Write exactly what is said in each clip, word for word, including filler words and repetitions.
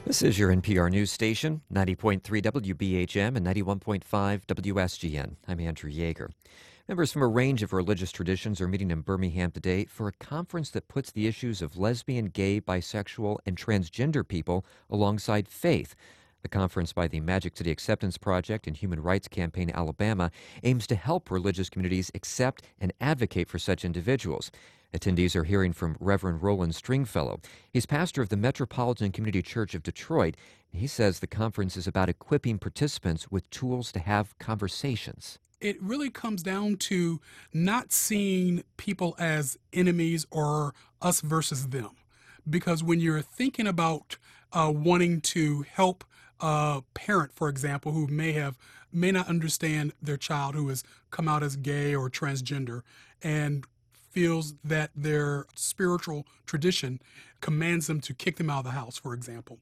This is your N P R news station, ninety point three W B H M and ninety-one point five W S G N. I'm Andrew Yeager. Members from a range of religious traditions are meeting in Birmingham today for a conference that puts the issues of lesbian, gay, bisexual, and transgender people alongside faith. The conference by the Magic City Acceptance Project and Human Rights Campaign Alabama aims to help religious communities accept and advocate for such individuals. Attendees are hearing from Reverend Roland Stringfellow. He's pastor of the Metropolitan Community Church of Detroit. He says the conference is about equipping participants with tools to have conversations. It really comes down to not seeing people as enemies or us versus them. Because when you're thinking about uh, wanting to help a parent, for example, who may have may not understand their child who has come out as gay or transgender and feels that their spiritual tradition commands them to kick them out of the house, for example.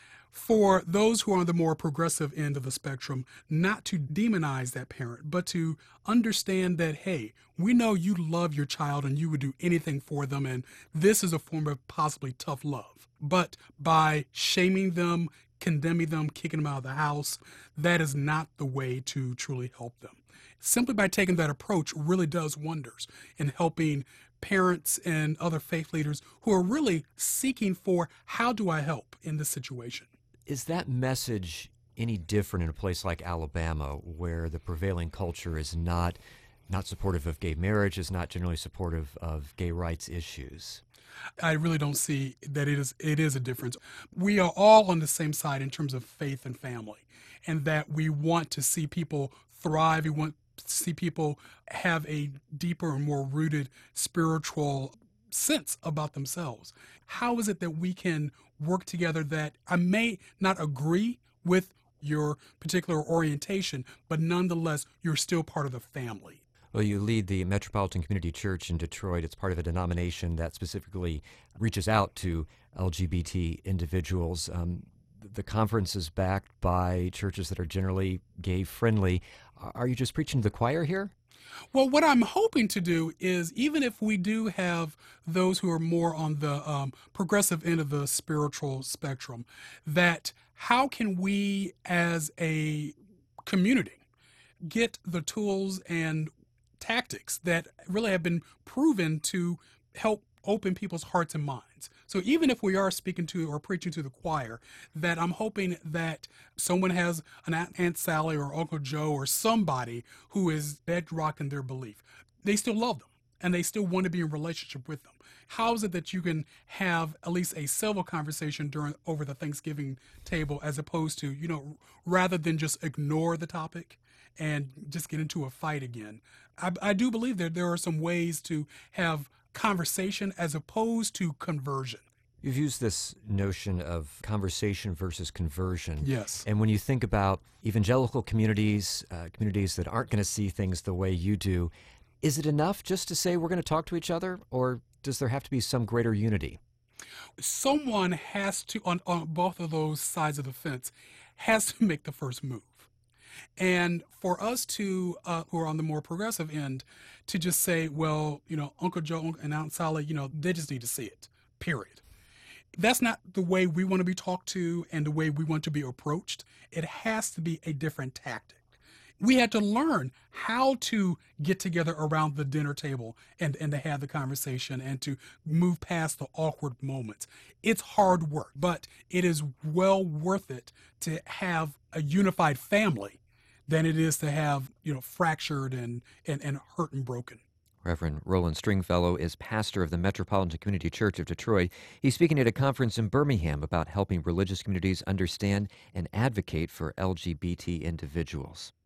For those who are on the more progressive end of the spectrum, not to demonize that parent, but to understand that, hey, we know you love your child and you would do anything for them, and this is a form of possibly tough love. But by shaming them, condemning them, kicking them out of the house, that is not the way to truly help them. Simply by taking that approach really does wonders in helping parents and other faith leaders who are really seeking for how do I help in this situation. Is that message any different in a place like Alabama, where the prevailing culture is not not supportive of gay marriage, is not generally supportive of gay rights issues? I really don't see that it is it is a difference. We are all on the same side in terms of faith and family, and that we want to see people thrive. We want to see people have a deeper and more rooted spiritual sense about themselves. How is it that we can work together that I may not agree with your particular orientation, but nonetheless, you're still part of the family? Well, you lead the Metropolitan Community Church in Detroit. It's part of a denomination that specifically reaches out to L G B T individuals. Um, the conference is backed by churches that are generally gay-friendly. Are you just preaching to the choir here? Well, what I'm hoping to do is, even if we do have those who are more on the um, progressive end of the spiritual spectrum, that how can we as a community get the tools and tactics that really have been proven to help open people's hearts and minds. So even if we are speaking to or preaching to the choir, that I'm hoping that someone has an Aunt Sally or Uncle Joe or somebody who is bedrock in their belief. They still love them and they still want to be in relationship with them. How is it that you can have at least a civil conversation during over the Thanksgiving table, as opposed to, you know, rather than just ignore the topic and just get into a fight again? I, I do believe that there are some ways to have conversation as opposed to conversion. You've used this notion of conversation versus conversion. Yes. And when you think about evangelical communities, uh, communities that aren't going to see things the way you do, is it enough just to say we're going to talk to each other, or does there have to be some greater unity? Someone has to, on, on both of those sides of the fence, has to make the first move. And for us to, uh, who are on the more progressive end, to just say, well, you know, Uncle Joe and Aunt Sally, you know, they just need to see it, period. That's not the way we want to be talked to and the way we want to be approached. It has to be a different tactic. We had to learn how to get together around the dinner table and, and to have the conversation and to move past the awkward moments. It's hard work, but it is well worth it to have a unified family than it is to have, you know, fractured and, and, and hurt and broken. Reverend Roland Stringfellow is pastor of the Metropolitan Community Church of Detroit. He's speaking at a conference in Birmingham about helping religious communities understand and advocate for L G B T individuals.